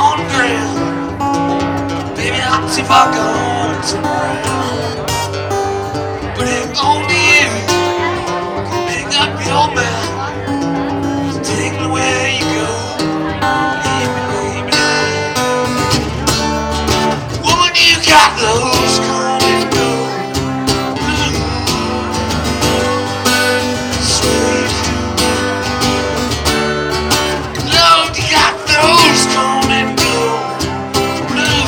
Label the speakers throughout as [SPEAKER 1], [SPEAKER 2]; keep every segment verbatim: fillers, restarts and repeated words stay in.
[SPEAKER 1] on the ground. Baby, I'll see if I can turn around. But if only you can pick up your man, take me where you go. Leave me, baby. Woman, you got those come and go. Blue. Sweet. Lord, you got those come and go. Blue.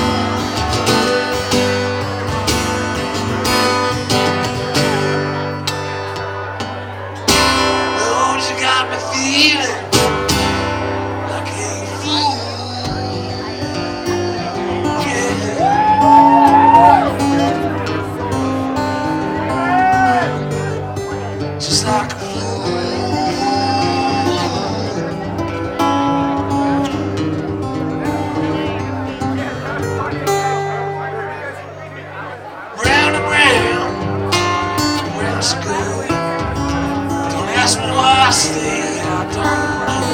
[SPEAKER 1] Lord, you got me feeling like a fool. Yeah. Just like a fool. Round and round, where else go? Don't ask me why I stay, I don't know.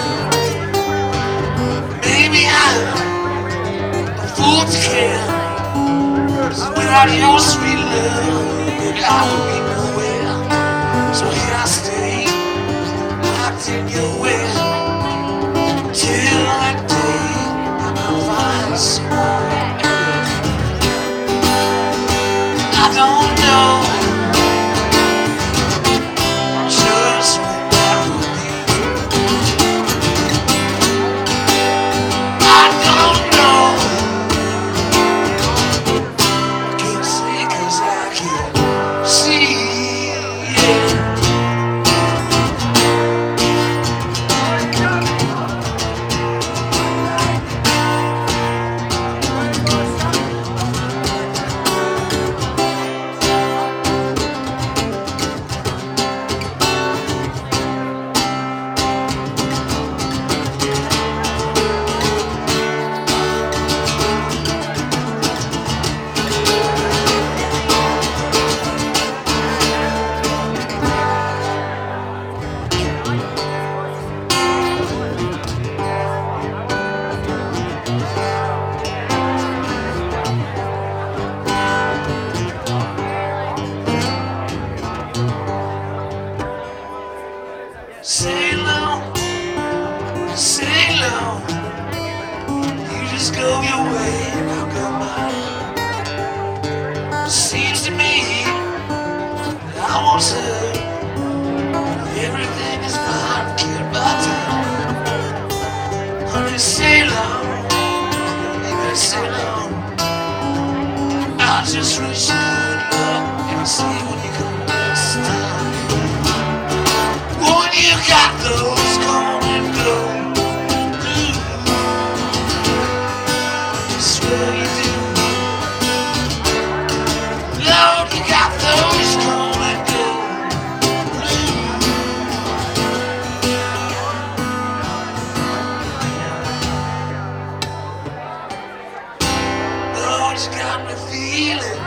[SPEAKER 1] Maybe I'm a fool to care. 'Cause without your sweet love, baby, I would be nowhere. So here I stay, locked in your way, till that day I'm gonna find someone else. I don't know just what that will be. I don't know. I can't say 'cause I can't see. Yeah. Sail on, sail on. You just go your way and I'll go mine. Seems to me that I won't hurt. Everything is fine, killed by time. Honey, sail on, baby, sail on. I'll just wish you good luck and I'll see you when you come next time. Woman, you got those come and go. Blue. Swear you do. Lord, you got those come and go. Blue. Lord, you got me feeling